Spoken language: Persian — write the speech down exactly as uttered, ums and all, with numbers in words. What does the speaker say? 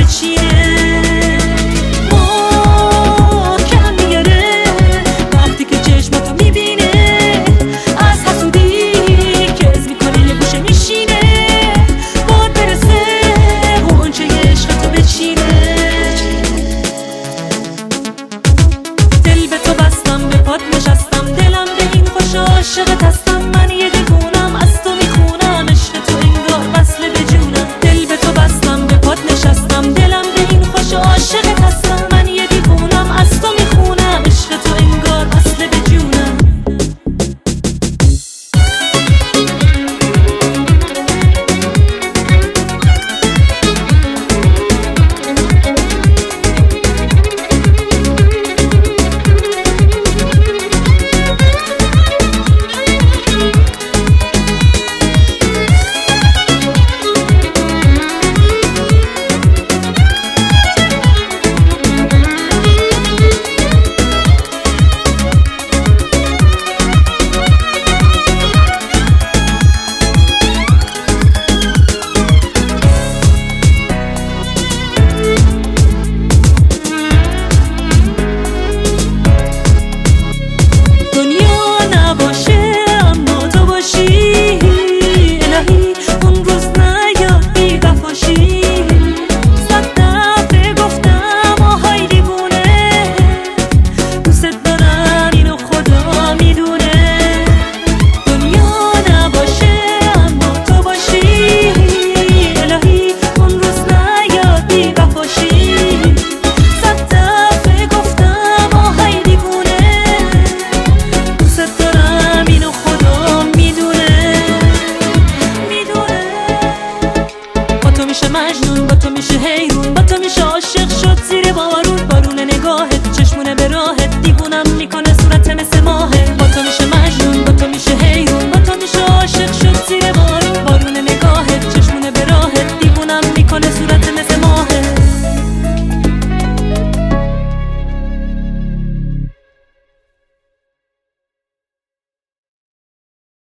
بچینه، محکم میاره وقتی که چشماتو میبینه، از حسودی که از میکنه یه گوشه میشینه، باد برسه غنچه عشقتو بچینه. دل به تو بستم، به پات نشستم، دلم به این خوش عاشقت هستم، من یه دیوونم از تو میخونم، عشق تو انگار وصله به جونم. دل به تو بستم، به پات نشستم، دلم به این خوش عاشقت هستم، من یه دیوونم از تو میخونم، عشق تو انگار وصله به جونم. مجنون با تو میشه حیرون، با تو میشه عاشق شد زیر بارون، بارون نگاهت چشمونه به راهت، دیوونم